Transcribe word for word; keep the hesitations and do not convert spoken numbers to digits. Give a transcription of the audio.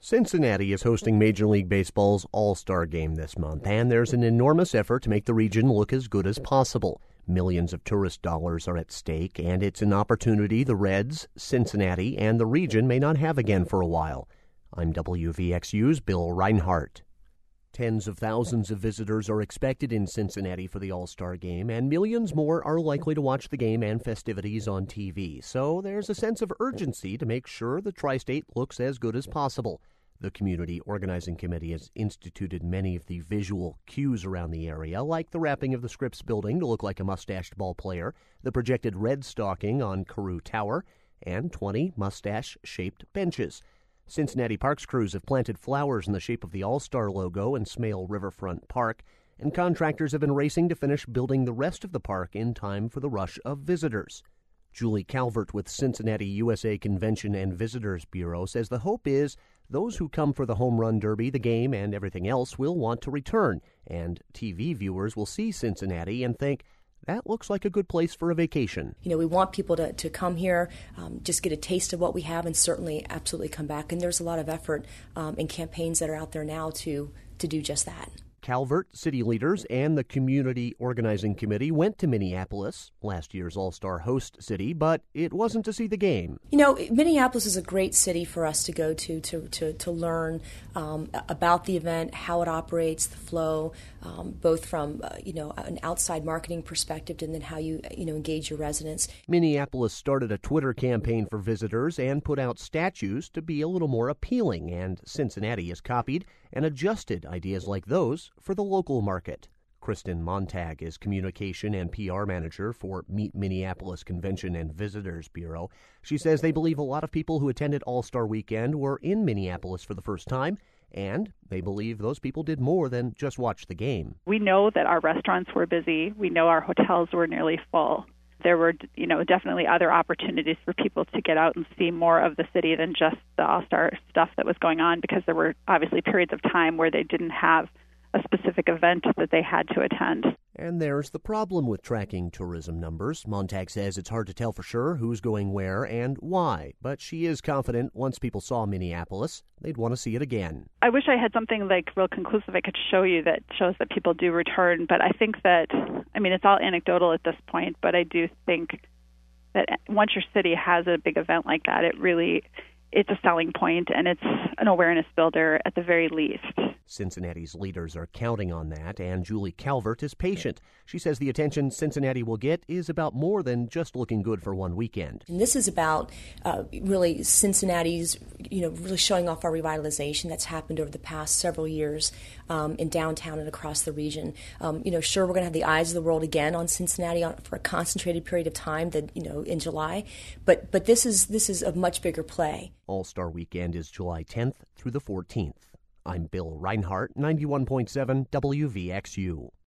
Cincinnati is hosting Major League Baseball's All-Star Game this month, and there's an enormous effort to make the region look as good as possible. Millions of tourist dollars are at stake, and it's an opportunity the Reds, Cincinnati, and the region may not have again for a while. I'm W V X U's Bill Reinhart. Tens of thousands of visitors are expected in Cincinnati for the All-Star Game, and millions more are likely to watch the game and festivities on T V. So there's a sense of urgency to make sure the Tri-State looks as good as possible. The Community Organizing Committee has instituted many of the visual cues around the area, like the wrapping of the Scripps building to look like a mustached ball player, the projected red stocking on Carew Tower, and twenty mustache-shaped benches. Cincinnati Parks crews have planted flowers in the shape of the All-Star logo in Smale Riverfront Park, and contractors have been racing to finish building the rest of the park in time for the rush of visitors. Julie Calvert with Cincinnati U S A Convention and Visitors Bureau says the hope is those who come for the home run derby, the game, and everything else will want to return, and T V viewers will see Cincinnati and think, that looks like a good place for a vacation. You know, we want people to, to come here, um, just get a taste of what we have, and certainly absolutely come back. And there's a lot of effort um, and campaigns that are out there now to, to do just that. Calvert, city leaders, and the Community Organizing Committee went to Minneapolis, last year's All-Star host city, but it wasn't to see the game. You know, Minneapolis is a great city for us to go to to, to, to learn um, about the event, how it operates, the flow, um, both from, uh, you know, an outside marketing perspective and then how you, you know, engage your residents. Minneapolis started a Twitter campaign for visitors and put out statues to be a little more appealing, and Cincinnati has copied and adjusted ideas like those for the local market. Kristen Montag is Communication and P R Manager for Meet Minneapolis Convention and Visitors Bureau. She says they believe a lot of people who attended All-Star Weekend were in Minneapolis for the first time, and they believe those people did more than just watch the game. We know that our restaurants were busy. We know our hotels were nearly full. There were, you know, definitely other opportunities for people to get out and see more of the city than just the All-Star stuff that was going on, because there were obviously periods of time where they didn't have a specific event that they had to attend. And there's the problem with tracking tourism numbers. Montag says it's hard to tell for sure who's going where and why, but she is confident once people saw Minneapolis, they'd want to see it again. I wish I had something like real conclusive I could show you that shows that people do return, but I think that, I mean, it's all anecdotal at this point, but I do think that once your city has a big event like that, it really, it's a selling point and it's an awareness builder at the very least. Cincinnati's leaders are counting on that, and Julie Calvert is patient. She says the attention Cincinnati will get is about more than just looking good for one weekend. And this is about uh, really Cincinnati's, you know, really showing off our revitalization that's happened over the past several years um, in downtown and across the region. Um, you know, sure, we're going to have the eyes of the world again on Cincinnati on, for a concentrated period of time, that you know, in July, but but this is this is a much bigger play. All-Star Weekend is July tenth through the fourteenth. I'm Bill Reinhart, ninety-one point seven W V X U.